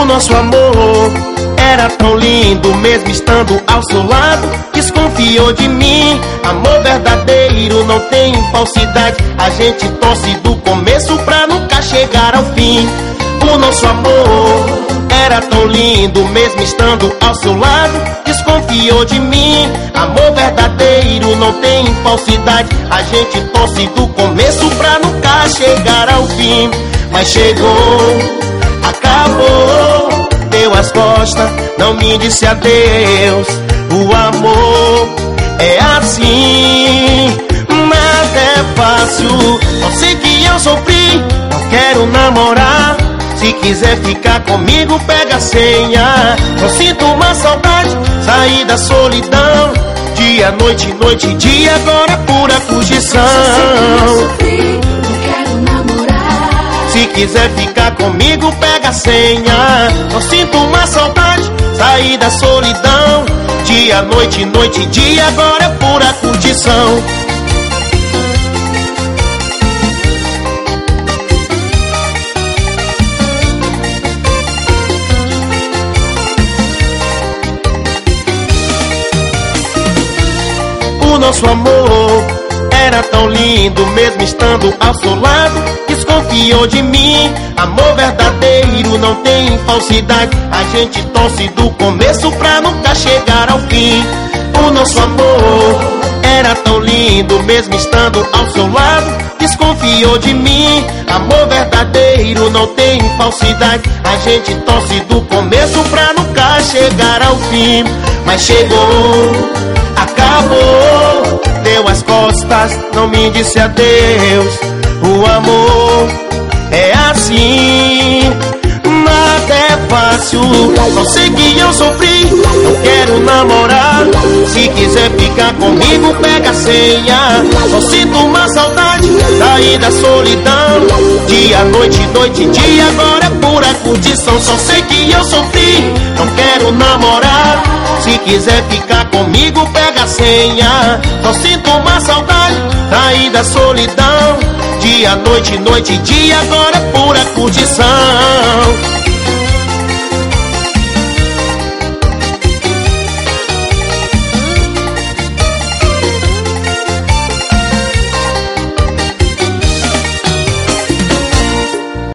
O nosso amor era tão lindo, mesmo estando ao seu lado. Desconfiou de mim, amor verdadeiro não tem falsidade. A gente torce do começo pra nunca chegar ao fim. O nosso amor era tão lindo, mesmo estando ao seu lado. Desconfiou de mim, amor verdadeiro não tem falsidade. A gente torce do começo pra nunca chegar ao fim. Mas chegou, acabou, deu as costas, não me disse adeus. O amor é assim, nada é fácil. Eu sei que eu sofri, não quero namorar. Se quiser ficar comigo, pega a senha. Eu sinto uma saudade, saí da solidão. Dia, noite, noite e dia, agora é pura curtição. Se quiser ficar comigo, pega a senha. Eu sinto uma saudade, saí da solidão. Dia, noite, noite e dia, agora é pura curtição. O nosso amor era tão lindo, mesmo estando ao seu lado. Desconfiou de mim, amor verdadeiro não tem falsidade. A gente torce do começo pra nunca chegar ao fim. O nosso amor era tão lindo, mesmo estando ao seu lado. Desconfiou de mim, amor verdadeiro não tem falsidade. A gente torce do começo pra nunca chegar ao fim. Mas chegou, acabou, deu as costas, não me disse adeus. O amor é assim, nada é fácil. Só sei que eu sofri, não quero namorar. Se quiser ficar comigo, pega a senha. Só sinto uma saudade, saí da solidão. Dia, noite, noite e dia, agora é pura curtição. Só sei que eu sofri, não quero namorar. Se quiser ficar comigo, pega a senha. Só sinto uma saudade, saí da solidão. Dia, noite, noite e dia, agora é pura curtição.